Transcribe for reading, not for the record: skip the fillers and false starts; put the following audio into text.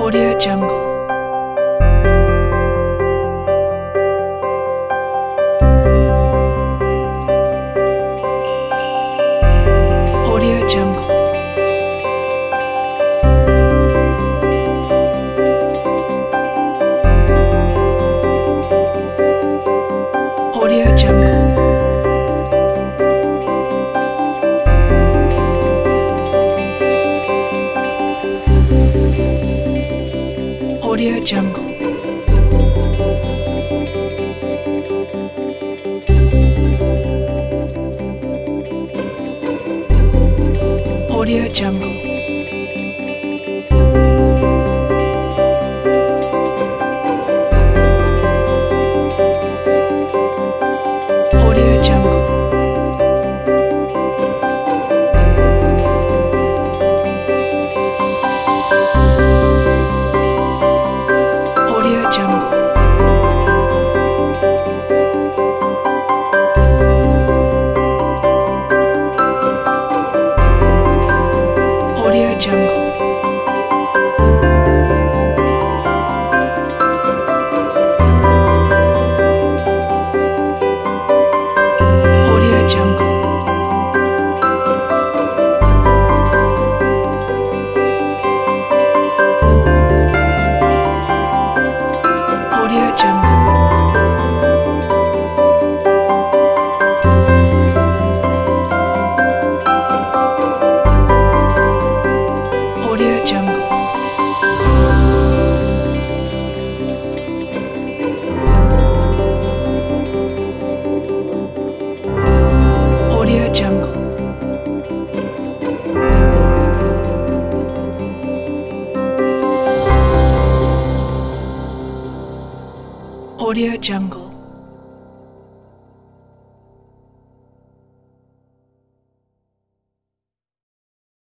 Audio Jungle. Audio Jungle. Audio Jungle. Audio Jungle. Audio Jungle. Audio Jungle. Audio Jungle. Audio Jungle. Audio Jungle. Audio Jungle. Audio Jungle. Audio Jungle. Audio Jungle.